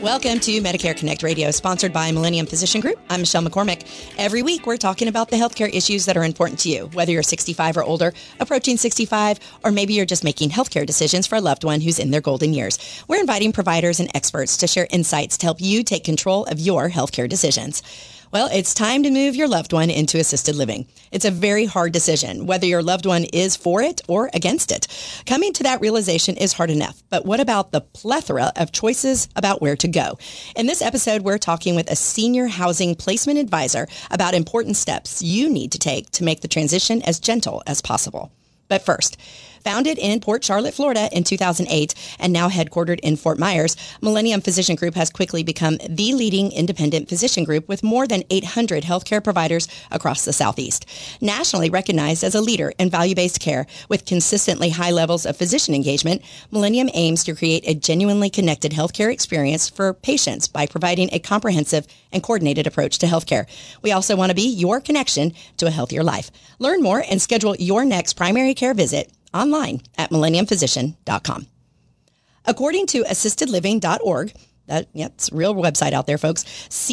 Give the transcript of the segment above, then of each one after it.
Welcome to Medicare Connect Radio, sponsored by Millennium Physician Group. I'm Michelle McCormick. Every week, we're talking about the healthcare issues that are important to you, whether you're 65 or older, approaching 65, or maybe you're just making healthcare decisions for a loved one who's in their golden years. We're inviting providers and experts to share insights to help you take control of your healthcare decisions. Well, it's time to move your loved one into assisted living. It's a very hard decision, whether your loved one is for it or against it. Coming to that realization is hard enough, but what about the plethora of choices about where to go? In this episode, we're talking with a senior housing placement advisor about important steps you need to take to make the transition as gentle as possible. But first, founded in Port Charlotte, Florida in 2008 and now headquartered in Fort Myers, Millennium Physician Group has quickly become the leading independent physician group with more than 800 healthcare providers across the Southeast. Nationally recognized as a leader in value-based care with consistently high levels of physician engagement, Millennium aims to create a genuinely connected healthcare experience for patients by providing a comprehensive and coordinated approach to healthcare. We also want to be your connection to a healthier life. Learn more and schedule your next primary care visit online at millenniumphysician.com. According to assistedliving.org, it's a real website out there, folks,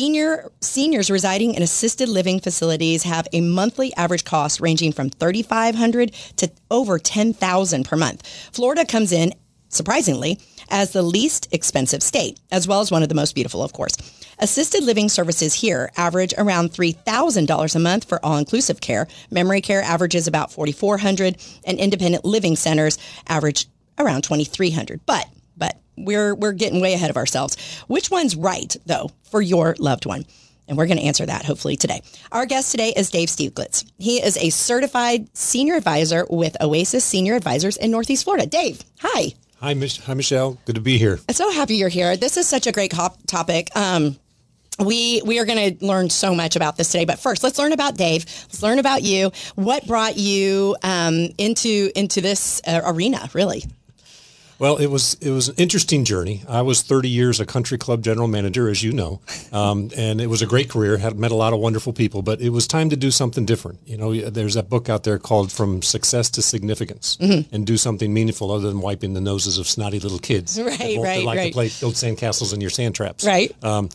seniors residing in assisted living facilities have a monthly average cost ranging from $3,500 to over $10,000 per month. Florida comes in, surprisingly, as the least expensive state, as well as one of the most beautiful, of course. Assisted living services here average around $3,000 a month for all-inclusive care. Memory care averages about $4,400, and independent living centers average around $2,300. But we're getting way ahead of ourselves. Which one's right, though, for your loved one? And we're going to answer that, hopefully, today. Our guest today is Dave Stieglitz. He is a certified senior advisor with Oasis Senior Advisors in Northeast Florida. Dave, hi. Hi, Michelle. Good to be here. I'm so happy you're here. This is such a great topic. We are going to learn so much about this today. But first, let's learn about Dave. Let's learn about you. What brought you into this arena, really? Well, it was an interesting journey. I was 30 years a country club general manager, as you know, and it was a great career. Had met a lot of wonderful people, but it was time to do something different. You know, there's that book out there called From Success to Significance, and do something meaningful other than wiping the noses of snotty little kids. Right. To build sandcastles in your sand traps. Right.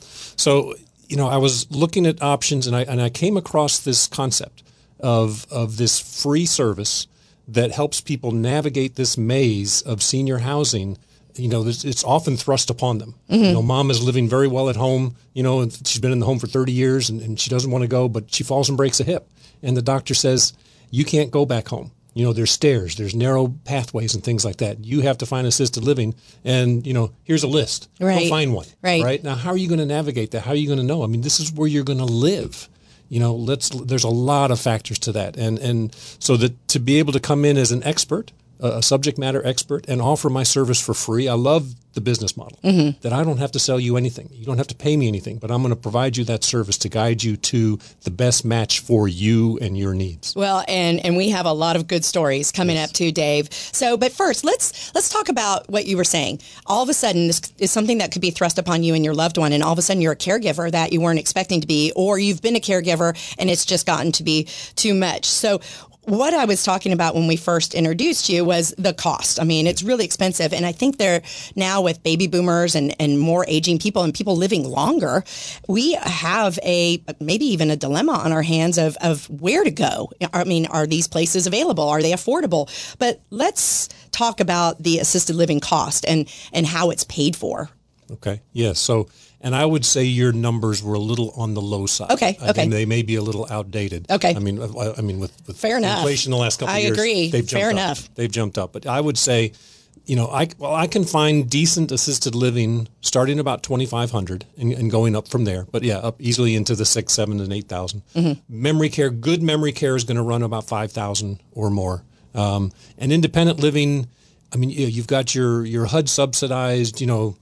So, you know, I was looking at options, and I came across this concept of this free service that helps people navigate this maze of senior housing. You know, it's often thrust upon them. You know, mom is living very well at home, you know, and she's been in the home for 30 years and she doesn't want to go, but she falls and breaks a hip. And the doctor says, you can't go back home. You know, there's stairs, there's narrow pathways and things like that. You have to find assisted living. And, you know, here's a list. Right. Go find one. Right. Now, how are you going to navigate that? How are you going to know? I mean, this is where you're going to live. You know, there's a lot of factors to that. And so that to be able to come in as an expert, a subject matter expert, and offer my service for free, I love the business model, that I don't have to sell you anything. You don't have to pay me anything, but I'm going to provide you that service to guide you to the best match for you and your needs. Well, and we have a lot of good stories coming up too, Dave. So, but first, let's talk about what you were saying. All of a sudden, this is something that could be thrust upon you and your loved one, and all of a sudden you're a caregiver that you weren't expecting to be, or you've been a caregiver and it's just gotten to be too much. So what I was talking about when we first introduced you was the cost. I mean, it's really expensive. And I think they're now with baby boomers and more aging people and people living longer, we have maybe even a dilemma on our hands of where to go. I mean, are these places available? Are they affordable? But let's talk about the assisted living cost and how it's paid for. Okay. Yeah. So, and I would say your numbers were a little on the low side. Okay. I mean, they may be a little outdated. Okay. I mean, with Fair enough. inflation the last couple of years, I agree. They've jumped Fair up. enough. They've jumped up. But I would say, you know, I can find decent assisted living starting about $2,500 and going up from there. But yeah, up easily into the $6,000, $7,000, and $8,000. Memory care, good memory care is going to run about $5,000 or more. And independent living, I mean, you've got your HUD subsidized, you know,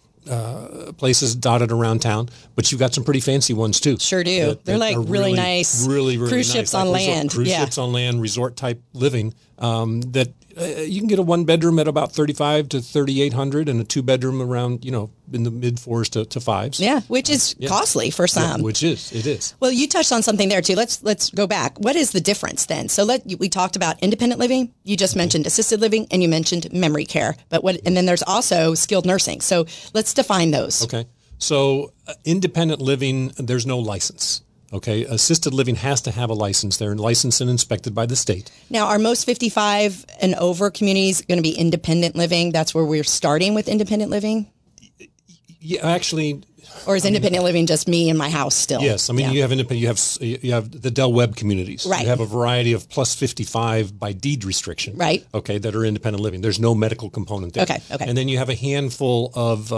places dotted around town, but you've got some pretty fancy ones too. Sure do. They're like really nice, really cruise nice, ships like on land. Cruise ships on land, resort type living. That you can get a one bedroom at about $3,500 to $3,800, and a two bedroom around, you know, in the mid $4,000s to $5,000s. Yeah, which is costly for some. Yeah, it is. Well, you touched on something there too. Let's go back. What is the difference then? So we talked about independent living. You just mentioned assisted living, and you mentioned memory care. But and then there's also skilled nursing. So let's define those. Okay. So independent living, there's no license. Okay, assisted living has to have a license. They're licensed and inspected by the state. Now, are most 55 and over communities going to be independent living? That's where we're starting with independent living? Yeah, actually. Or is independent living just me in my house still? Yes, I mean you have independent. You have the Del Webb communities. Right. You have a variety of plus 55 by deed restriction. Right. Okay, that are independent living. There's no medical component there. Okay. And then you have a handful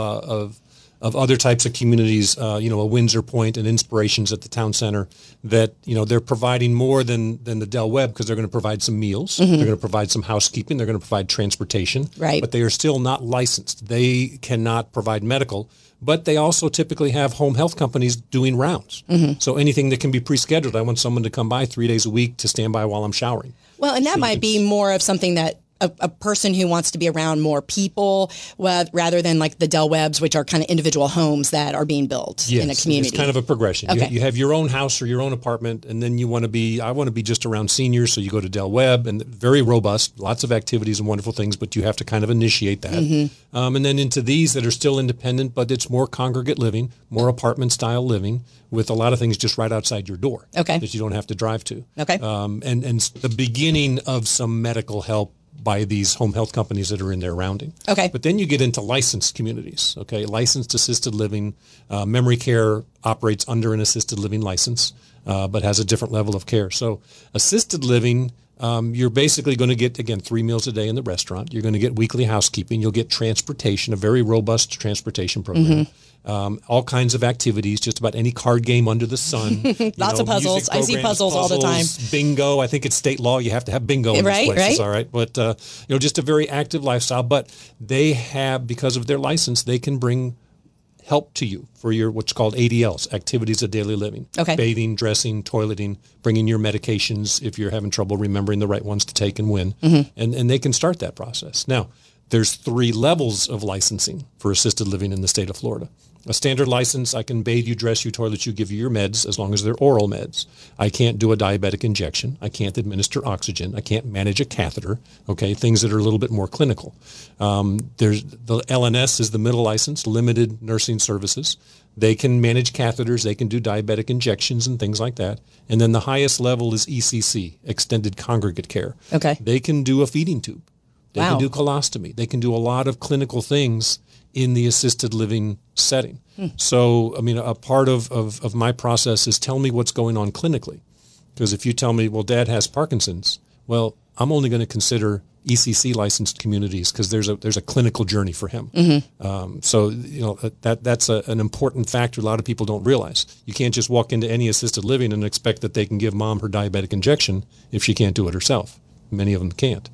of other types of communities, a Windsor Point and Inspirations at the town center that, they're providing more than the Del Webb because they're going to provide some meals. Mm-hmm. They're going to provide some housekeeping. They're going to provide transportation. Right. But they are still not licensed. They cannot provide medical, but they also typically have home health companies doing rounds. Mm-hmm. So anything that can be pre-scheduled. I want someone to come by 3 days a week to stand by while I'm showering. Well, and that might be more of something that a person who wants to be around more people rather than like the Del Webbs, which are kind of individual homes that are being built in a community. It's kind of a progression. Okay. You have your own house or your own apartment, and then I want to be just around seniors, so you go to Del Webb, and very robust, lots of activities and wonderful things, but you have to kind of initiate that. Mm-hmm. And then into these that are still independent, but it's more congregate living, more apartment-style living, with a lot of things just right outside your door that you don't have to drive to. Okay. And the beginning of some medical help by these home health companies that are in their rounding. Okay. But then you get into licensed communities, licensed assisted living. Memory care operates under an assisted living license, but has a different level of care. So assisted living, you're basically going to get, again, 3 meals a day in the restaurant. You're going to get weekly housekeeping. You'll get transportation, a very robust transportation program. Mm-hmm. All kinds of activities, just about any card game under the sun. Lots of puzzles. I see puzzles all the time. Bingo. I think it's state law. You have to have bingo in these places, all right? But, just a very active lifestyle. But they have, because of their license, they can bring help to you for your what's called ADLs, activities of daily living. Okay. Bathing, dressing, toileting, bringing your medications if you're having trouble remembering the right ones to take and when. Mm-hmm. And they can start that process. Now, there's 3 levels of licensing for assisted living in the state of Florida. A standard license, I can bathe you, dress you, toilet you, give you your meds as long as they're oral meds. I can't do a diabetic injection. I can't administer oxygen. I can't manage a catheter, things that are a little bit more clinical. There's the LNS is the middle license, limited nursing services. They can manage catheters. They can do diabetic injections and things like that. And then the highest level is ECC, extended congregate care. Okay. They can do a feeding tube. They can do colostomy. They can do a lot of clinical things in the assisted living setting. So, a part of my process is tell me what's going on clinically. Because if you tell me, well, Dad has Parkinson's, well, I'm only going to consider ECC licensed communities because there's a clinical journey for him. Mm-hmm. So, that's an important factor a lot of people don't realize. You can't just walk into any assisted living and expect that they can give Mom her diabetic injection if she can't do it herself. Many of them can't.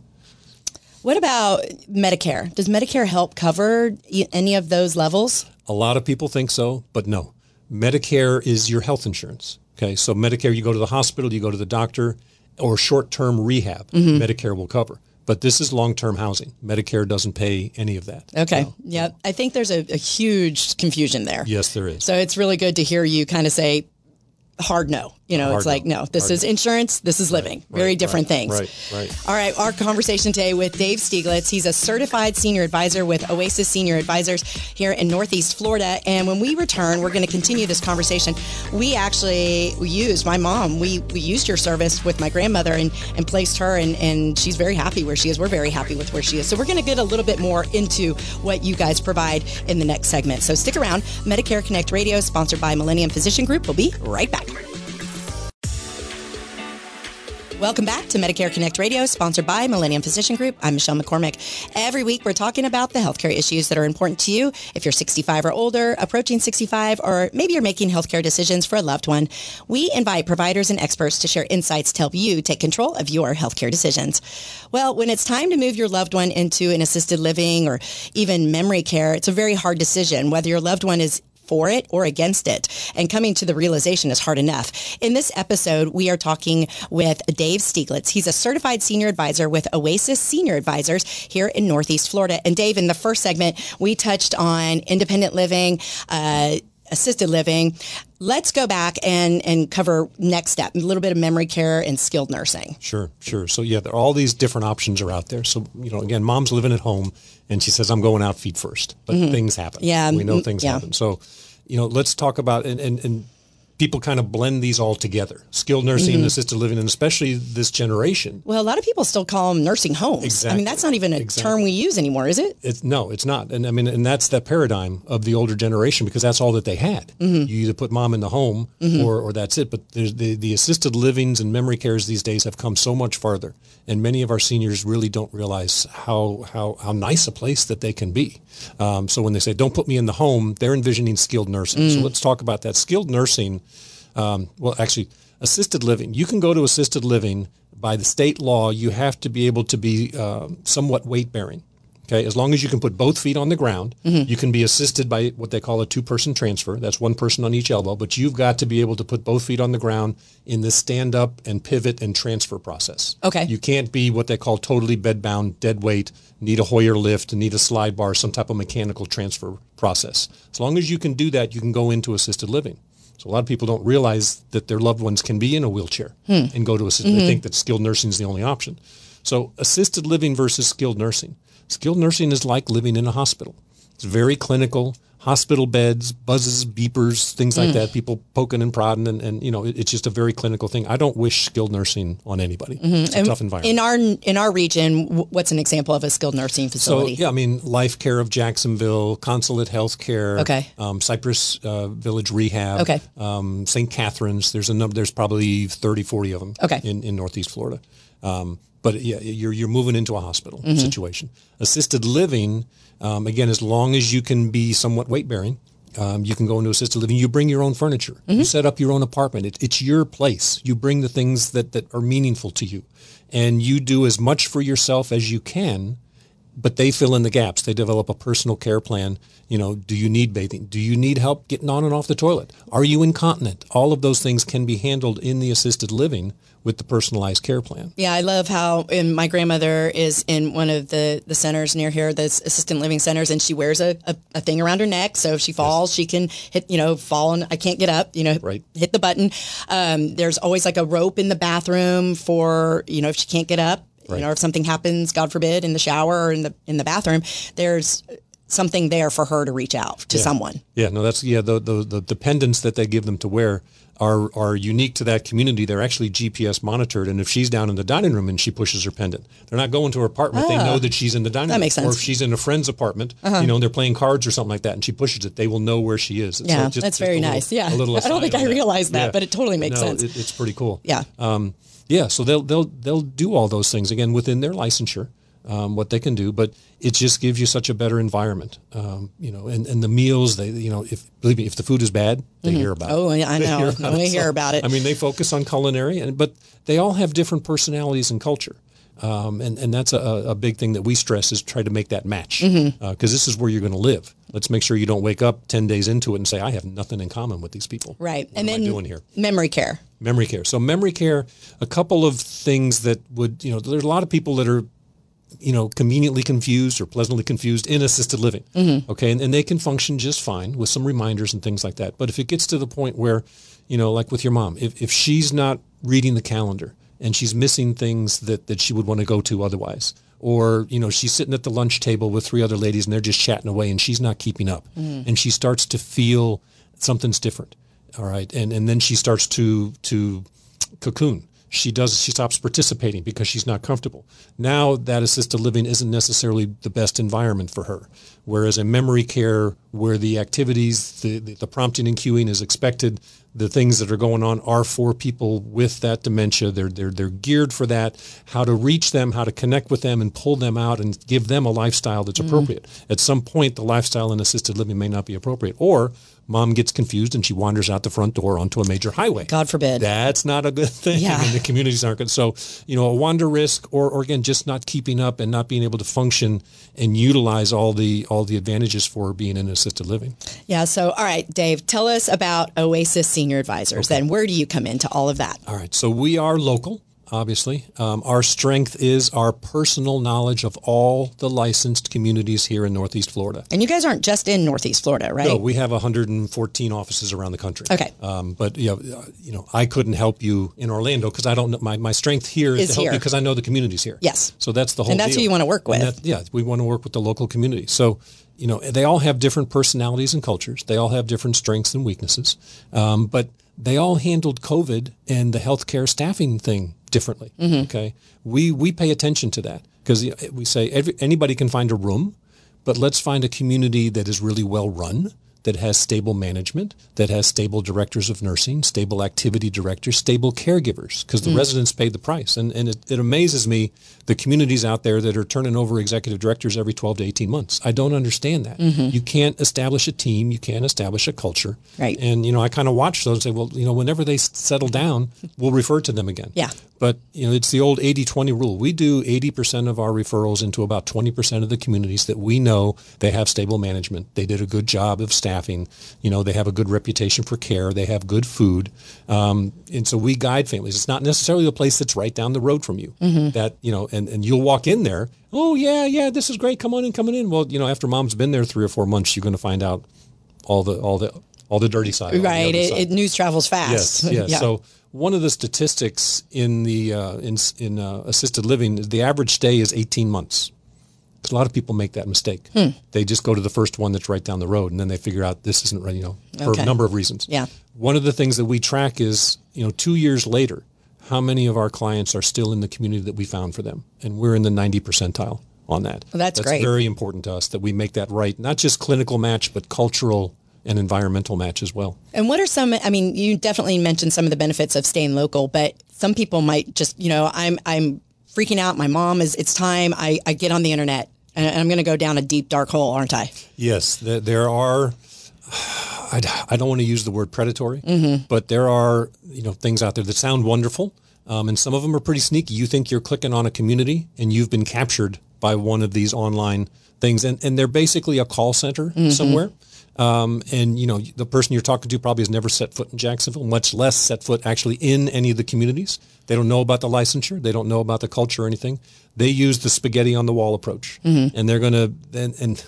What about Medicare? Does Medicare help cover any of those levels? A lot of people think so, but no. Medicare is your health insurance. Okay, so Medicare, you go to the hospital, you go to the doctor, or short-term rehab, Medicare will cover. But this is long-term housing. Medicare doesn't pay any of that. Okay. Yeah, I think there's a huge confusion there. Yes, there is. So it's really good to hear you kind of say, hard no. It's like, no, this is insurance, this is living. Very different things. Right. All right, our conversation today with Dave Stieglitz. He's a certified senior advisor with Oasis Senior Advisors here in Northeast Florida. And when we return, we're going to continue this conversation. We used my mom. We used your service with my grandmother and placed her, and she's very happy where she is. We're very happy with where she is. So we're going to get a little bit more into what you guys provide in the next segment. So stick around. Medicare Connect Radio, sponsored by Millennium Physician Group. We'll be right back. Welcome back to Medicare Connect Radio, sponsored by Millennium Physician Group. I'm Michelle McCormick. Every week, we're talking about the healthcare issues that are important to you. If you're 65 or older, approaching 65, or maybe you're making healthcare decisions for a loved one, we invite providers and experts to share insights to help you take control of your healthcare decisions. Well, when it's time to move your loved one into an assisted living or even memory care, it's a very hard decision, whether your loved one is for it or against it. And coming to the realization is hard enough. In this episode, we are talking with Dave Stieglitz. He's a certified senior advisor with Oasis Senior Advisors here in Northeast Florida. And Dave, in the first segment, we touched on independent living, assisted living. Let's go back and cover next step, a little bit of memory care and skilled nursing. Sure. So all these different options are out there. So, again, Mom's living at home and she says, I'm going out feet first, but things happen. Yeah. We know things happen. So, let's talk about, and people kind of blend these all together, skilled nursing and assisted living, and especially this generation. Well, a lot of people still call them nursing homes. Exactly. I mean, that's not even a term we use anymore, is it? No, it's not. And I mean, and that's the paradigm of the older generation, because that's all that they had. You either put mom in the home or that's it. But there's the assisted livings and memory cares these days have come so much farther. And many of our seniors really don't realize how nice a place that they can be. So when they say, don't put me in the home, they're envisioning skilled nursing. So let's talk about that. Skilled nursing, actually, assisted living. You can go to assisted living by the state law. You have to be able to be somewhat weight bearing. Okay, as long as you can put both feet on the ground, you can be assisted by what they call a 2-person transfer. That's one person on each elbow, but you've got to be able to put both feet on the ground in the stand up and pivot and transfer process. Okay. You can't be what they call totally bed bound, dead weight, need a Hoyer lift, need a slide bar, some type of mechanical transfer process. As long as you can do that, you can go into assisted living. So a lot of people don't realize that their loved ones can be in a wheelchair and go to assisted. They think that skilled nursing is the only option. So assisted living versus skilled nursing. Skilled nursing is like living in a hospital. It's very clinical, hospital beds, buzzes, beepers, things like that, people poking and prodding, and it's just a very clinical thing. I don't wish skilled nursing on anybody. It's a tough environment. In our region, what's an example of a skilled nursing facility? So, Life Care of Jacksonville, Consulate Health Care, Cypress Village Rehab, St. Catherine's. There's probably 30, 40 of them in Northeast Florida. But yeah, you're moving into a hospital situation. Assisted living, again, as long as you can be somewhat weight bearing, you can go into assisted living. You bring your own furniture. You set up your own apartment. It's your place. You bring the things that are meaningful to you, and you do as much for yourself as you can. But they fill in the gaps. They develop a personal care plan. Do you need bathing? Do you need help getting on and off the toilet? Are you incontinent? All of those things can be handled in the assisted living with the personalized care plan. Yeah, I love how my grandmother is in one of the centers near here, the assisted living centers, and she wears a thing around her neck. So if she falls, she can hit, fall and I can't get up, hit the button. There's always like a rope in the bathroom for, if she can't get up. Right. If something happens, God forbid, in the shower or in the bathroom, there's something there for her to reach out to someone. Yeah, no, that's the pendants that they give them to wear are unique to that community. They're actually GPS monitored, and if she's down in the dining room and she pushes her pendant, they're not going to her apartment. They know that she's in the dining room. That makes sense. Or if she's in a friend's apartment, and they're playing cards or something like that, and she pushes it, they will know where she is. Yeah, that's very nice. Yeah, I don't think I realized that, but it totally makes sense. It's pretty cool. Yeah. So they'll do all those things again within their licensure, what they can do, but it just gives you such a better environment. And the meals, believe me, if the food is bad, they hear about it. Oh, yeah, I know. We hear about it. I mean, they focus on culinary, but they all have different personalities and culture. And that's a big thing that we stress is try to make that match because this is where you're going to live. Let's make sure you don't wake up 10 days into it and say, I have nothing in common with these people. Right. What am I doing here? Memory care. Memory care. So memory care, a couple of things that would, there's a lot of people that are, conveniently confused or pleasantly confused in assisted living. Okay. And they can function just fine with some reminders and things like that. But if it gets to the point where, like with your mom, if she's not reading the calendar and she's missing things that she would want to go to otherwise, or, she's sitting at the lunch table with 3 other ladies and they're just chatting away and she's not keeping up and she starts to feel something's different. All right. And then she starts to cocoon. She stops participating because she's not comfortable. Now that assisted living isn't necessarily the best environment for her. Whereas a memory care where the activities, the prompting and cueing is expected, the things that are going on are for people with that dementia. They're geared for that, how to reach them, how to connect with them and pull them out and give them a lifestyle that's appropriate. At some point, the lifestyle in assisted living may not be appropriate. Or mom gets confused and she wanders out the front door onto a major highway. God forbid. That's not a good thing. Yeah. I mean, the communities aren't good. So, a wander risk or again, just not keeping up and not being able to function and utilize all the advantages for being in assisted living. Yeah. So, all right, Dave, tell us about Oasis Senior Advisors. Then where do you come into all of that? All right. So we are local. Obviously. Our strength is our personal knowledge of all the licensed communities here in Northeast Florida. And you guys aren't just in Northeast Florida, right? No, we have 114 offices around the country. Okay. But I couldn't help you in Orlando because I don't know. My strength here is to help you because I know the communities here. Yes. So that's the whole deal. And that's who you want to work with. We want to work with the local community. So, they all have different personalities and cultures. They all have different strengths and weaknesses. But they all handled COVID and the healthcare staffing thing differently. Okay. We pay attention to that because we say anybody can find a room, but let's find a community that is really well run, that has stable management, that has stable directors of nursing, stable activity directors, stable caregivers, because the residents pay the price. And it amazes me, the communities out there that are turning over executive directors every 12 to 18 months. I don't understand that. You can't establish a team. You can't establish a culture. Right. And, I kind of watch those and say, well, whenever they settle down, we'll refer to them again. Yeah. But, it's the old 80-20 rule. We do 80% of our referrals into about 20% of the communities that we know they have stable management. They did a good job of staffing. They have a good reputation for care. They have good food. And so we guide families. It's not necessarily a place that's right down the road from you that, and you'll walk in there. Oh, yeah, this is great. Come on in. Well, after mom's been there 3 or 4 months, you're going to find out all the dirty side. Right. News travels fast. Yes. Yeah. So one of the statistics in the in assisted living is the average stay is 18 months. A lot of people make that mistake. They just go to the first one that's right down the road, and then they figure out this isn't right, for a number of reasons. Yeah. One of the things that we track is, 2 years later, how many of our clients are still in the community that we found for them, and we're in the 90 percentile on that. Well, that's great. That's very important to us that we make that right, not just clinical match, but cultural and environmental match as well. And what are some, you definitely mentioned some of the benefits of staying local, but some people might just, I'm freaking out. My mom it's time. I get on the internet and I'm going to go down a deep, dark hole, aren't I? Yes, there are, I don't want to use the word predatory, but there are, things out there that sound wonderful. And some of them are pretty sneaky. You think you're clicking on a community and you've been captured by one of these online things. And they're basically a call center somewhere. And, the person you're talking to probably has never set foot in Jacksonville, much less set foot actually in any of the communities. They don't know about the licensure. They don't know about the culture or anything. They use the spaghetti on the wall approach. And they're going to,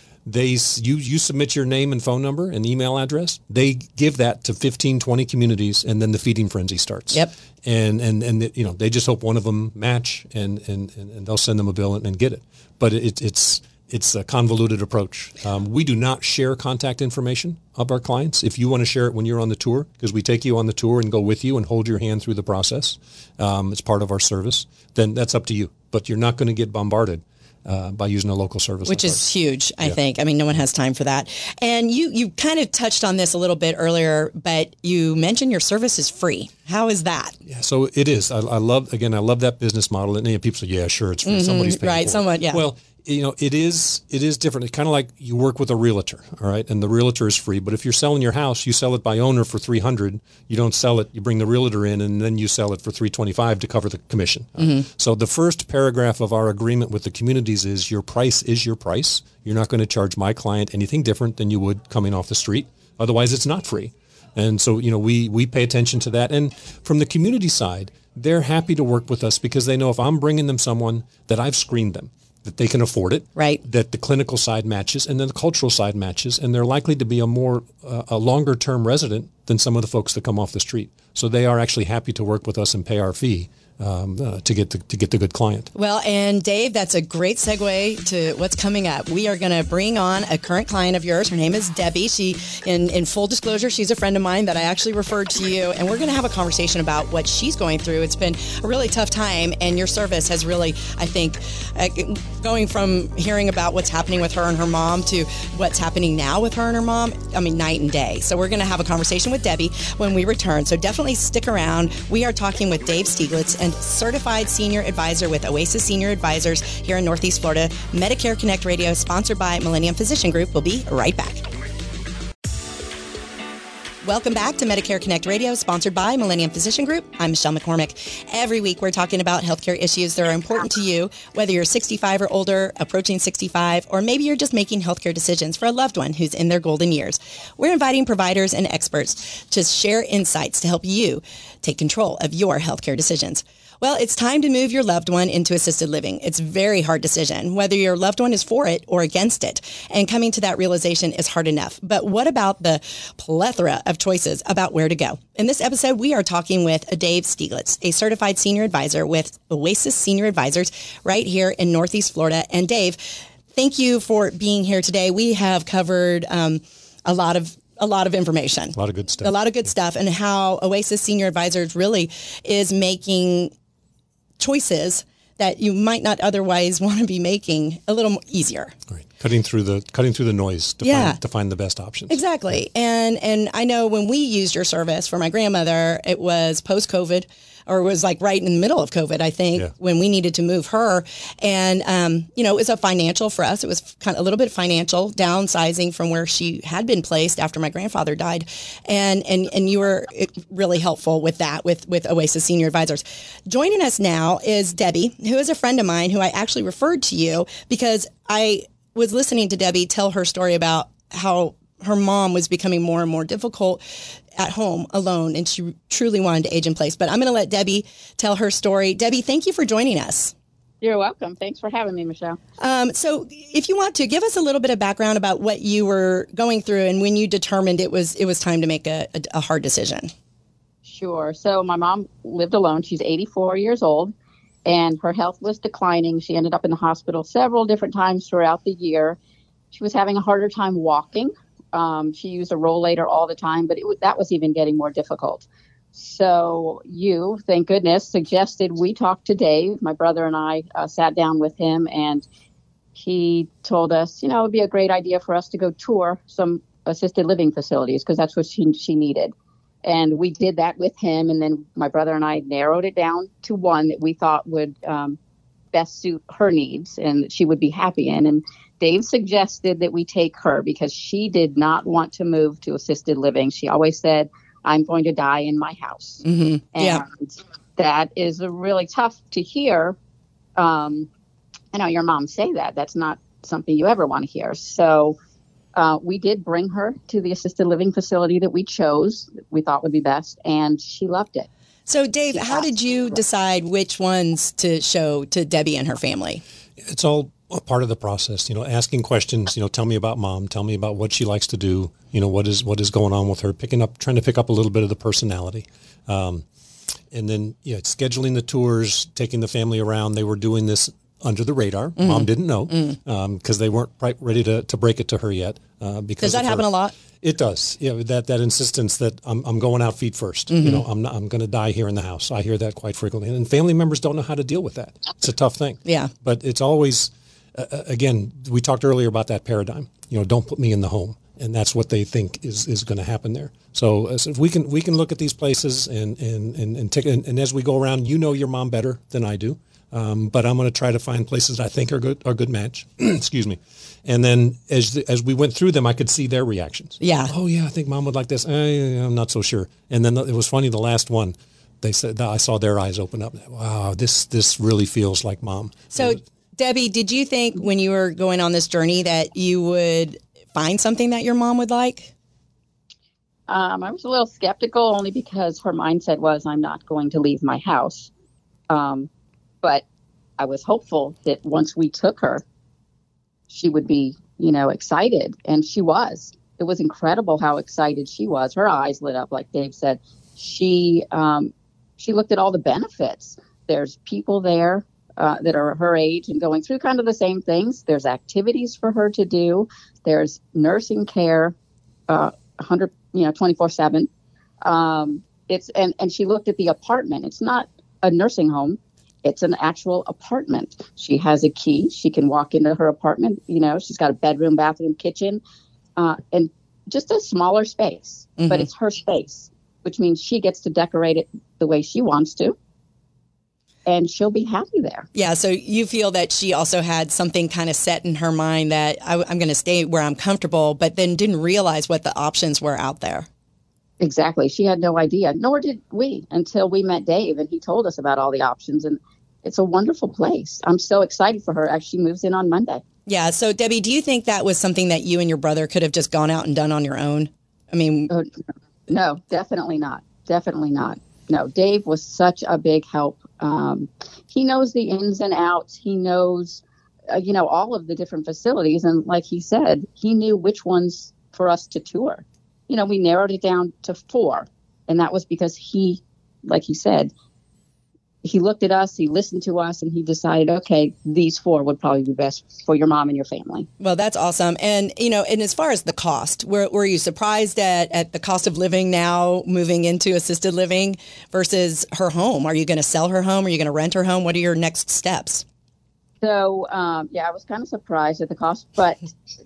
you submit your name and phone number and email address. They give that to 15, 20 communities, and then the feeding frenzy starts. Yep. And they just hope one of them match and they'll send them a bill and get it. But it's a convoluted approach. We do not share contact information of our clients. If you want to share it when you're on the tour, because we take you on the tour and go with you and hold your hand through the process, it's part of our service, then that's up to you. But you're not going to get bombarded by using a local service. Which is huge, I think. No one has time for that. And you kind of touched on this a little bit earlier, but you mentioned your service is free. How is that? Yeah, so it is. I love that business model. And people say, yeah, sure, it's free. Somebody's paying for it. Right, someone, yeah. Well, it is different. It's kind of like you work with a realtor, all right? And the realtor is free. But if you're selling your house, you sell it by owner for $300. You don't sell it. You bring the realtor in, and then you sell it for $325 to cover the commission. So the first paragraph of our agreement with the communities is your price is your price. You're not going to charge my client anything different than you would coming off the street. Otherwise, it's not free. And so, we pay attention to that. And from the community side, they're happy to work with us because they know if I'm bringing them someone that I've screened them, that they can afford it, right? That the clinical side matches and then the cultural side matches, and they're likely to be a longer term resident than some of the folks that come off the street. So they are actually happy to work with us and pay our fee to get the good client. Well, and Dave, that's a great segue to what's coming up. We are going to bring on a current client of yours. Her name is Debbie. She, in full disclosure, she's a friend of mine that I actually referred to you, and we're going to have a conversation about what she's going through. It's been a really tough time, and your service has really, I think, going from hearing about what's happening with her and her mom to what's happening now with her and her mom, night and day. So we're going to have a conversation with Debbie when we return. So definitely stick around. We are talking with Dave Stieglitz, and certified senior advisor with Oasis Senior Advisors here in Northeast Florida. Medicare Connect Radio, sponsored by Millennium Physician Group. We'll be right back. Welcome back to Medicare Connect Radio, sponsored by Millennium Physician Group. I'm Michelle McCormick. Every week we're talking about healthcare issues that are important to you, whether you're 65 or older, approaching 65, or maybe you're just making healthcare decisions for a loved one who's in their golden years. We're inviting providers and experts to share insights to help you take control of your healthcare decisions. Well, it's time to move your loved one into assisted living. It's a very hard decision, whether your loved one is for it or against it. And coming to that realization is hard enough. But what about the plethora of choices about where to go? In this episode, we are talking with Dave Stieglitz, a certified senior advisor with Oasis Senior Advisors right here in Northeast Florida. And Dave, thank you for being here today. We have covered a lot of information. A lot of good stuff. A lot of good stuff, and how Oasis Senior Advisors really is making choices that you might not otherwise want to be making a little easier. Right. Cutting through the noise to find the best options. Exactly. And I know when we used your service for my grandmother, it was post-COVID, or it was like right in the middle of COVID, I think, when we needed to move her. And, it was a financial for us. It was kind of a little bit financial, downsizing from where she had been placed after my grandfather died. And you were really helpful with that, with Oasis Senior Advisors. Joining us now is Debbie, who is a friend of mine who I actually referred to you because I was listening to Debbie tell her story about how her mom was becoming more and more difficult at home alone, and she truly wanted to age in place. But I'm going to let Debbie tell her story. Debbie, thank you for joining us. You're welcome. Thanks for having me, Michelle. So if you want to, give us a little bit of background about what you were going through and when you determined it was time to make a hard decision. Sure. So my mom lived alone. She's 84 years old, and her health was declining. She ended up in the hospital several different times throughout the year. She was having a harder time walking. She used a rollator all the time, but that was even getting more difficult. So you, thank goodness, suggested we talk to Dave. My brother and I sat down with him, and he told us, it would be a great idea for us to go tour some assisted living facilities because that's what she needed. And we did that with him. And then my brother and I narrowed it down to one that we thought would best suit her needs and she would be happy in. And Dave suggested that we take her because she did not want to move to assisted living. She always said, I'm going to die in my house. Mm-hmm. And that is really tough to hear. I know your mom say that. That's not something you ever want to hear. So we did bring her to the assisted living facility that we chose, that we thought would be best, and she loved it. So, Dave, how did you decide which ones to show to Debbie and her family? It's all a part of the process, asking questions, tell me about mom, tell me about what she likes to do, what is going on with her, trying to pick up a little bit of the personality. And then, scheduling the tours, taking the family around. They were doing this under the radar. Mm-hmm. Mom didn't know because they weren't quite ready to break it to her yet. Does that happen a lot? It does. Yeah, that insistence that I'm going out feet first. Mm-hmm. I'm going to die here in the house. I hear that quite frequently, and family members don't know how to deal with that. It's a tough thing. Yeah, but it's always. Again, we talked earlier about that paradigm. Don't put me in the home, and that's what they think is going to happen there. So if we can look at these places and take and as we go around, your mom better than I do, but I'm going to try to find places that I think are good match. Excuse me. And then as we went through them, I could see their reactions. Yeah. Oh yeah, I think mom would like this. I'm not so sure. And then it was funny. The last one, they said I saw their eyes open up. Wow, this really feels like mom. So. Debbie, did you think when you were going on this journey that you would find something that your mom would like? I was a little skeptical only because her mindset was, I'm not going to leave my house. But I was hopeful that once we took her, she would be, excited. And she was. It was incredible how excited she was. Her eyes lit up, like Dave said. She looked at all the benefits. There's people there that are her age and going through kind of the same things. There's activities for her to do. There's nursing care, 24/7. And she looked at the apartment. It's not a nursing home. It's an actual apartment. She has a key. She can walk into her apartment. She's got a bedroom, bathroom, kitchen, and just a smaller space, but it's her space, which means she gets to decorate it the way she wants to. And she'll be happy there. Yeah. So you feel that she also had something kind of set in her mind that I'm going to stay where I'm comfortable, but then didn't realize what the options were out there. Exactly. She had no idea, nor did we until we met Dave and he told us about all the options. And it's a wonderful place. I'm so excited for her as she moves in on Monday. Yeah. So, Debbie, do you think that was something that you and your brother could have just gone out and done on your own? I mean, no, definitely not. Definitely not. No, Dave was such a big help. He knows the ins and outs. He knows, all of the different facilities. And like he said, he knew which ones for us to tour. We narrowed it down to 4. And that was because he, like he said, he looked at us, he listened to us, and he decided, okay, these 4 would probably be best for your mom and your family. Well, that's awesome. And, and as far as the cost, were you surprised at the cost of living now, moving into assisted living versus her home? Are you going to sell her home? Are you going to rent her home? What are your next steps? So, I was kind of surprised at the cost, but,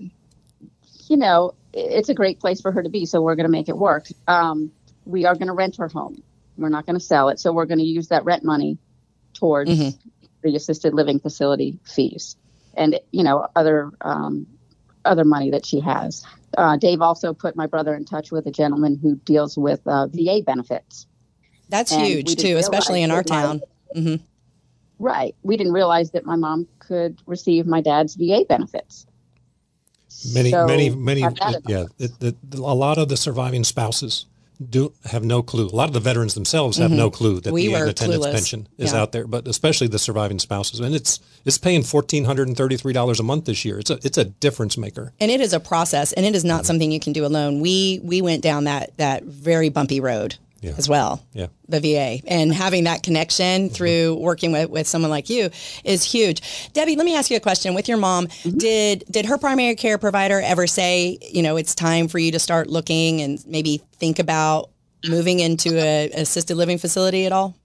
it's a great place for her to be, so we're going to make it work. We are going to rent her home. We're not going to sell it. So we're going to use that rent money towards the assisted living facility fees and, other money that she has. Dave also put my brother in touch with a gentleman who deals with VA benefits. That's huge, too, especially in our town. Right. We didn't realize that my mom could receive my dad's VA benefits. Many. Yeah. A lot of the surviving spouses have no clue. A lot of the veterans themselves have no clue that the attendance pension is out there, but especially the surviving spouses. And it's paying $1,433 a month this year. It's a difference maker. And it is a process, and it is not something you can do alone. We went down that very bumpy road as well, the VA. And having that connection through working with someone like you is huge. Debbie, let me ask you a question. With your mom, did her primary care provider ever say, it's time for you to start looking and maybe think about moving into an assisted living facility at all?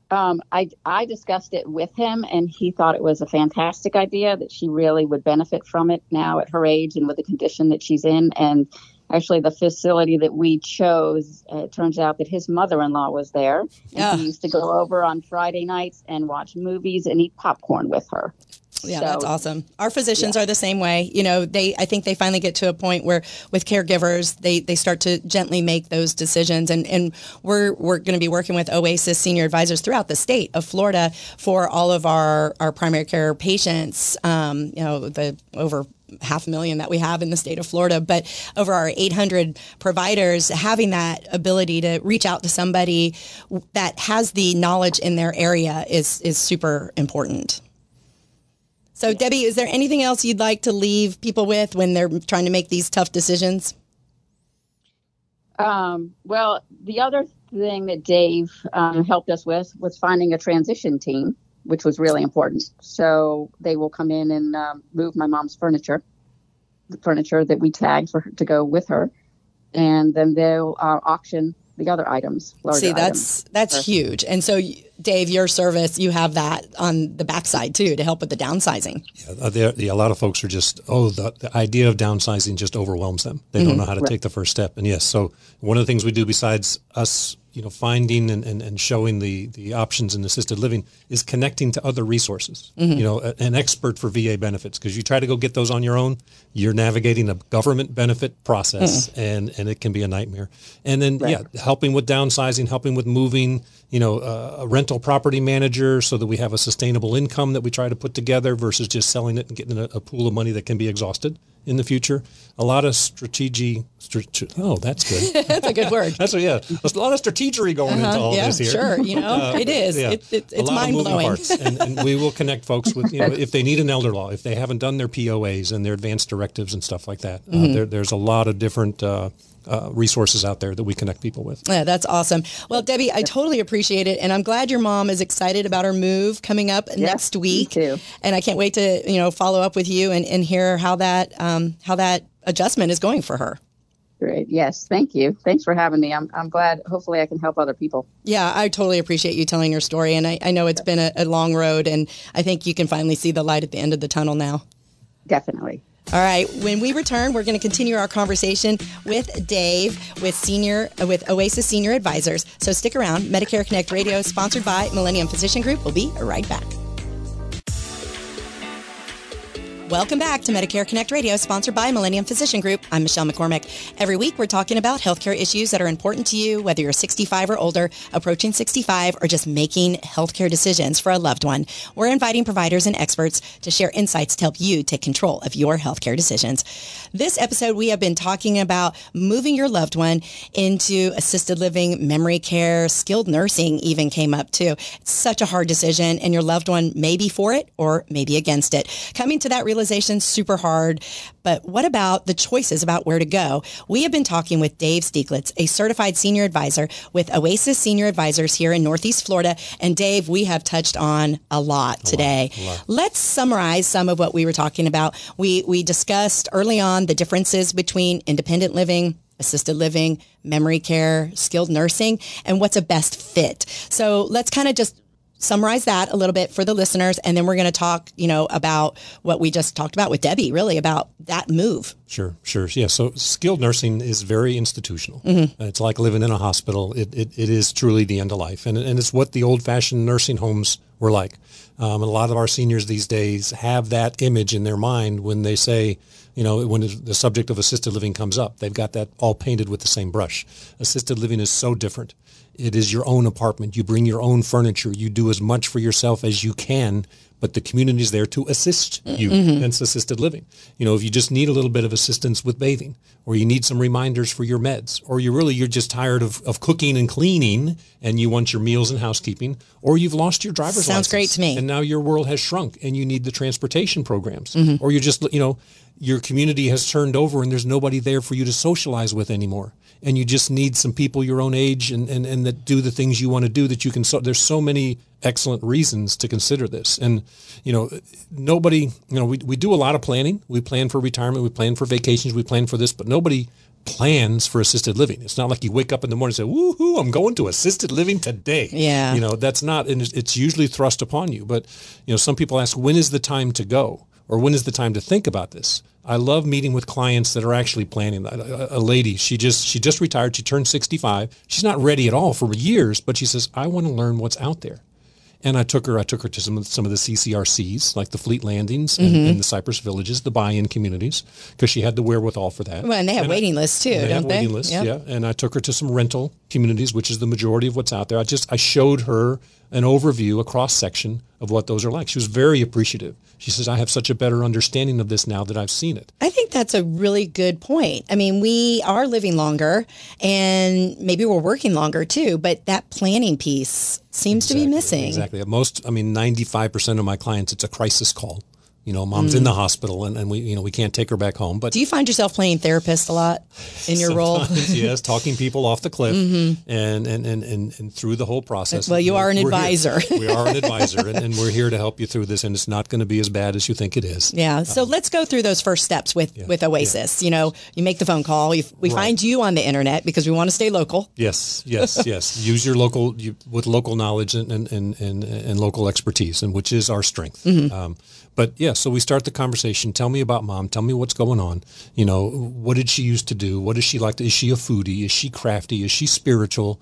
I discussed it with him, and he thought it was a fantastic idea, that she really would benefit from it now at her age and with the condition that she's in. And actually, the facility that we chose, it turns out that his mother-in-law was there. And he used to go over on Friday nights and watch movies and eat popcorn with her. Yeah, that's awesome. Our physicians are the same way. I think they finally get to a point where with caregivers, they start to gently make those decisions. And we're going to be working with Oasis Senior Advisors throughout the state of Florida for all of our primary care patients, the over 500,000 that we have in the state of Florida, but over our 800 providers, having that ability to reach out to somebody that has the knowledge in their area is super important. So, Debbie, is there anything else you'd like to leave people with when they're trying to make these tough decisions? Well, the other thing that Dave helped us with was finding a transition team, which was really important. So they will come in and move my mom's furniture, the furniture that we tagged for her to go with her, and then they'll auction the other items. See, that's huge. And so, Dave, your service, you have that on the backside too to help with the downsizing. A lot of folks are just, the idea of downsizing just overwhelms them. They don't know how to take the first step. And yes, so one of the things we do besides us, finding and showing the options in assisted living is connecting to other resources. An expert for VA benefits, because you try to go get those on your own, you're navigating a government benefit process, and it can be a nightmare. And then, helping with downsizing, helping with moving, a rental property manager so that we have a sustainable income that we try to put together versus just selling it and getting a pool of money that can be exhausted in the future. A lot of strategy. That's good. That's a good word. There's a lot of strategery going into all this here. Sure. It is. It's mind blowing. And we will connect folks with, if they need an elder law, if they haven't done their POAs and their advanced directives and stuff like that. There's a lot of different resources out there that we connect people with. Yeah, that's awesome. Well, Debbie, I totally appreciate it. And I'm glad your mom is excited about her move coming up next week. Me too. And I can't wait to, follow up with you and hear how that adjustment is going for her. Great. Yes. Thank you. Thanks for having me. I'm glad. Hopefully I can help other people. Yeah, I totally appreciate you telling your story. And I know it's been a long road, and I think you can finally see the light at the end of the tunnel now. Definitely. All right. When we return, we're going to continue our conversation with Dave with Oasis Senior Advisors. So stick around. Medicare Connect Radio, sponsored by Millennium Physician Group. We'll be right back. Welcome back to Medicare Connect Radio, sponsored by Millennium Physician Group. I'm Michelle McCormick. Every week, we're talking about healthcare issues that are important to you, whether you're 65 or older, approaching 65, or just making healthcare decisions for a loved one. We're inviting providers and experts to share insights to help you take control of your healthcare decisions. This episode, we have been talking about moving your loved one into assisted living, memory care, skilled nursing even came up too. It's such a hard decision, and your loved one may be for it or maybe against it. Coming to that visualization, super hard. But what about the choices about where to go? We have been talking with Dave Stieglitz, a certified senior advisor with Oasis Senior Advisors here in Northeast Florida. And Dave, we have touched on a lot today. Let's summarize some of what we were talking about. We discussed early on the differences between independent living, assisted living, memory care, skilled nursing, and what's a best fit. So let's kind of just summarize that a little bit for the listeners, and then we're going to talk, about what we just talked about with Debbie, really about that move. Sure. Yeah. So skilled nursing is very institutional. It's like living in a hospital. It is truly the end of life, and it's what the old-fashioned nursing homes were like. And a lot of our seniors these days have that image in their mind when they say, when the subject of assisted living comes up, they've got that all painted with the same brush. Assisted living is so different. It is your own apartment. You bring your own furniture. You do as much for yourself as you can, but the community is there to assist you. Hence assisted living. If you just need a little bit of assistance with bathing, or you need some reminders for your meds, or you're just tired of cooking and cleaning and you want your meals and housekeeping, or you've lost your driver's license. Sounds great to me. And now your world has shrunk and you need the transportation programs, or you're just, your community has turned over and there's nobody there for you to socialize with anymore. And you just need some people your own age and that do the things you want to do that you can. So there's so many excellent reasons to consider this. And, nobody, we do a lot of planning. We plan for retirement. We plan for vacations. We plan for this, but nobody plans for assisted living. It's not like you wake up in the morning and say, woohoo, I'm going to assisted living today. Yeah. That's not, and it's usually thrust upon you. But, some people ask, when is the time to go? Or when is the time to think about this? I love meeting with clients that are actually planning. A lady, she just retired. She turned 65. She's not ready at all for years, but she says, I want to learn what's out there. And I took her to some of the CCRCs, like the Fleet Landings and the Cypress Villages, the buy-in communities, because she had the wherewithal for that. Well, and they have waiting lists too, don't they? Waiting lists, yeah. And I took her to some rental communities, which is the majority of what's out there. I showed her an overview, a cross-section of what those are like. She was very appreciative. She says, I have such a better understanding of this now that I've seen it. I think that's a really good point. I mean, we are living longer and maybe we're working longer too, but that planning piece seems to be missing. Exactly. 95% of my clients, it's a crisis call. Mom's in the hospital and we can't take her back home. But do you find yourself playing therapist a lot in your role? Yes, talking people off the cliff and through the whole process. Well, you are an advisor. We are an advisor and we're here to help you through this, and it's not going to be as bad as you think it is. Yeah. So let's go through those first steps with Oasis. Yeah. You make the phone call. We find you on the internet because we want to stay local. Yes. Use your with local knowledge and local expertise, and which is our strength. But yeah, so we start the conversation. Tell me about mom. Tell me what's going on. What did she used to do? What does she like? Is she a foodie? Is she crafty? Is she spiritual?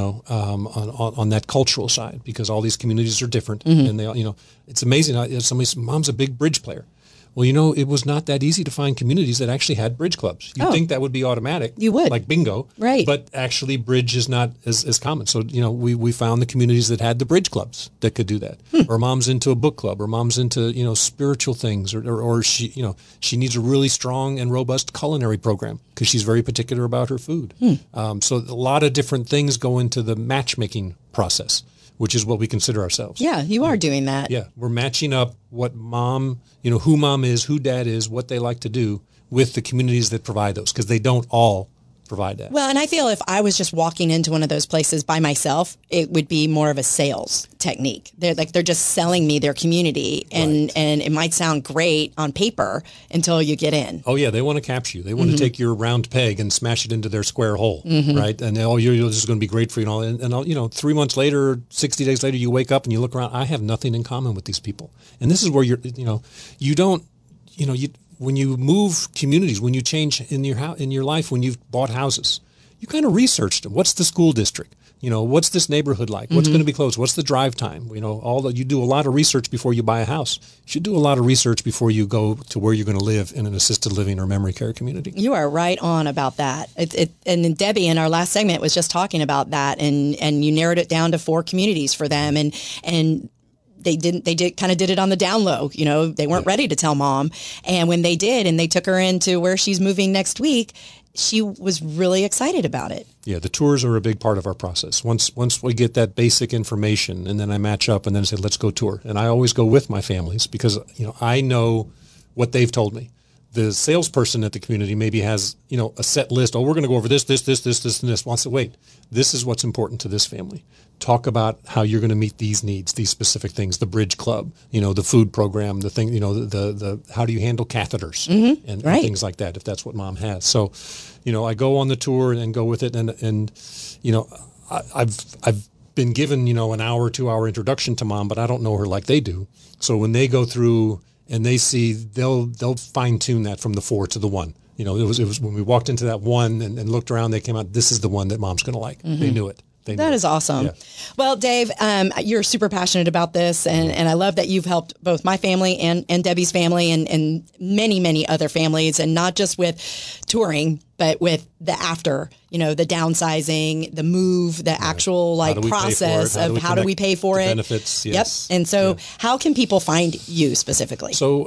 On that cultural side, because all these communities are different, and they, it's amazing. Somebody says, mom's a big bridge player. Well, it was not that easy to find communities that actually had bridge clubs. You'd think that would be automatic. You would. Like bingo. Right. But actually bridge is not as common. So, we found the communities that had the bridge clubs that could do that. Or mom's into a book club, or mom's into, spiritual things, or she, she needs a really strong and robust culinary program because she's very particular about her food. So a lot of different things go into the matchmaking process, which is what we consider ourselves. Yeah, you are doing that. Yeah, we're matching up what mom, who mom is, who dad is, what they like to do with the communities that provide those, because they don't all provide that. Well, and I feel if I was just walking into one of those places by myself, it would be more of a sales technique. They're just selling me their community, and it might sound great on paper until you get in. Oh yeah, they want to capture you. They want to take your round peg and smash it into their square hole, right? And this is going to be great for you, and all. And 3 months later, 60 days later, you wake up and you look around. I have nothing in common with these people, and this is where when you move communities, when you change in your life, when you've bought houses, you kind of researched them. What's the school district? What's this neighborhood like? What's going to be close? What's the drive time? You do a lot of research before you buy a house. You should do a lot of research before you go to where you're going to live in an assisted living or memory care community. You are right on about that. And then Debbie in our last segment was just talking about that, and you narrowed it down to 4 communities for them, and they did it on the down low. They weren't ready to tell mom. And when they did, and they took her into where she's moving next week, she was really excited about it. Yeah, the tours are a big part of our process. Once we get that basic information, and then I match up and then say, let's go tour. And I always go with my families because, I know what they've told me. The salesperson at the community maybe has, a set list. Oh, we're going to go over this, and this. Wants to wait. This is what's important to this family. Talk about how you're going to meet these needs, these specific things, the bridge club, the food program, the thing, the how do you handle catheters and things like that, if that's what mom has. So, I go on the tour and go with it. And I've been given, an hour, 2 hour introduction to mom, but I don't know her like they do. So when they go through and they see, they'll fine tune that from the 4 to the 1. It was when we walked into that 1 and looked around, they came out, this is the one that mom's going to like. They knew it. That is awesome. Yeah. Well, Dave, you're super passionate about this, and I love that you've helped both my family and Debbie's family and many, many other families, and not just with touring, but with the after, the downsizing, the move, the actual process of how do we pay for it? Benefits, yes. Yep. And so how can people find you specifically? So,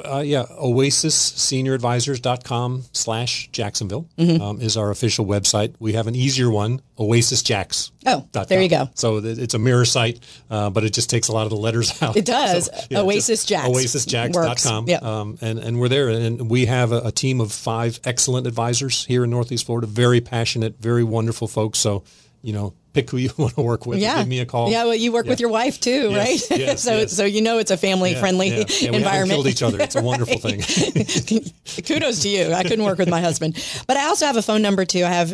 OasisSeniorAdvisors.com/Jacksonville is our official website. We have an easier one, OasisJax. Oh, there you go. So it's a mirror site, but it just takes a lot of the letters out. It does. So, OasisJax. OasisJax.com. Yep. And we're there. And we have a team of 5 excellent advisors here in Northeast Florida, very passionate, very wonderful folks. So, pick who you want to work with. Yeah. Give me a call. Yeah, well, you work with your wife too, right? Yes, so it's a family-friendly we environment. haven't killed each other. It's a wonderful thing. Kudos to you. I couldn't work with my husband. But I also have a phone number too. I have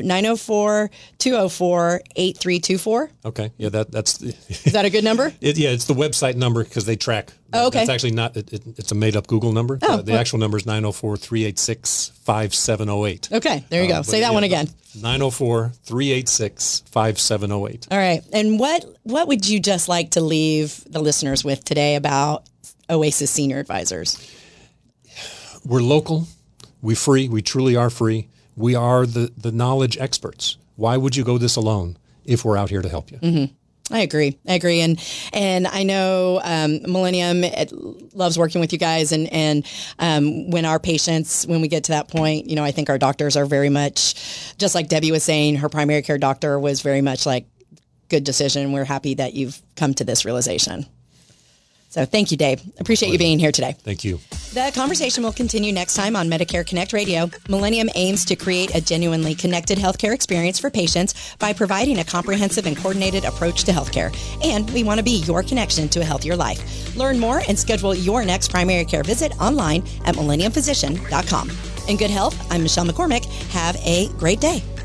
904-204-8324. Okay. Yeah, that's... Is that a good number? It's the website number because they track. Oh, okay. It's actually not, it's a made-up Google number. The actual number is 904-386-5708. Okay, there you go. Say that one again. 904-386-5708. All right. And what would you just like to leave the listeners with today about Oasis Senior Advisors? We're local. We truly are free. We are the knowledge experts. Why would you go this alone if we're out here to help you? Mm-hmm. I agree. And I know Millennium loves working with you guys. And when our patients, when we get to that point, I think our doctors are very much, just like Debbie was saying, her primary care doctor was very much like, good decision. We're happy that you've come to this realization. So thank you, Dave. Appreciate you being here today. Thank you. The conversation will continue next time on Medicare Connect Radio. Millennium aims to create a genuinely connected healthcare experience for patients by providing a comprehensive and coordinated approach to healthcare. And we want to be your connection to a healthier life. Learn more and schedule your next primary care visit online at millenniumphysician.com. In good health, I'm Michelle McCormick. Have a great day.